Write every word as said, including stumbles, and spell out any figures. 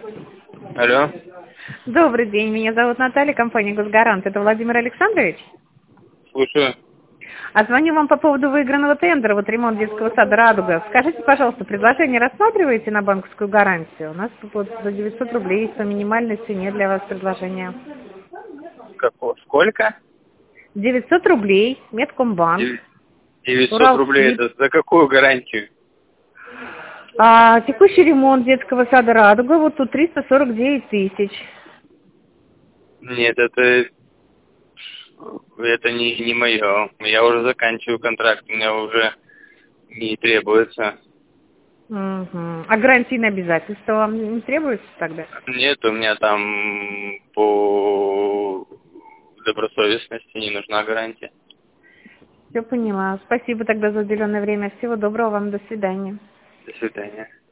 Алло. Добрый день, меня зовут Наталья, компания «Госгарант». Это Владимир Александрович? Слушаю. А звоню вам по поводу выигранного тендера, вот ремонт детского сада «Радуга». Скажите, пожалуйста, предложение рассматриваете на банковскую гарантию? У нас тут вот за девятьсот рублей есть по минимальной цене для вас предложение. Како- Сколько? девятьсот рублей, Медкомбанк, Дев- девятьсот рублей. Уралсиб. Это за какую гарантию? А, текущий ремонт детского сада «Радуга», вот тут триста сорок девять тысяч. Нет, это это не, не мое. Я уже заканчиваю контракт, мне уже не требуется. Мгм. А гарантийные обязательства вам не требуются тогда? Нет, у меня там по добросовестности не нужна гарантия. Все поняла. Спасибо тогда за уделенное время. Всего доброго вам. До свидания. До свидания.